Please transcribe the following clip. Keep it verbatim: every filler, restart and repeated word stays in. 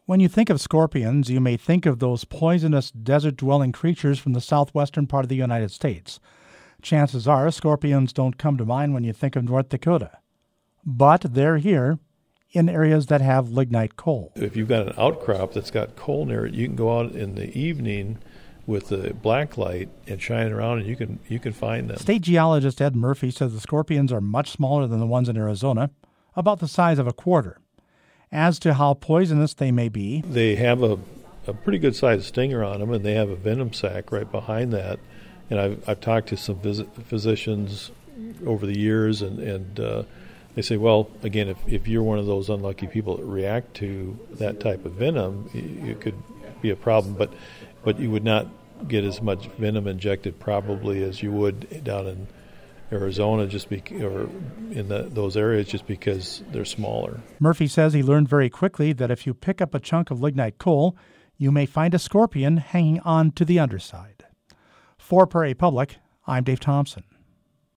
When you think of scorpions, you may think of those poisonous desert-dwelling creatures from the southwestern part of the United States. Chances are scorpions don't come to mind when you think of North Dakota. But they're here in areas that have lignite coal. If you've got an outcrop that's got coal near it, you can go out in the evening with the black light and shine around, and you can you can find them. State geologist Ed Murphy says the scorpions are much smaller than the ones in Arizona, about the size of a quarter. As to how poisonous they may be, they have a, a pretty good-sized stinger on them, and they have a venom sac right behind that. And I've, I've talked to some phys- physicians over the years, and, and uh, they say, well, again, if, if you're one of those unlucky people that react to that type of venom, it could be a problem. But but you would not get as much venom injected probably as you would down in Arizona, just be, or in the, those areas, just because they're smaller. Murphy says he learned very quickly that if you pick up a chunk of lignite coal, you may find a scorpion hanging on to the underside. For Prairie Public, I'm Dave Thompson.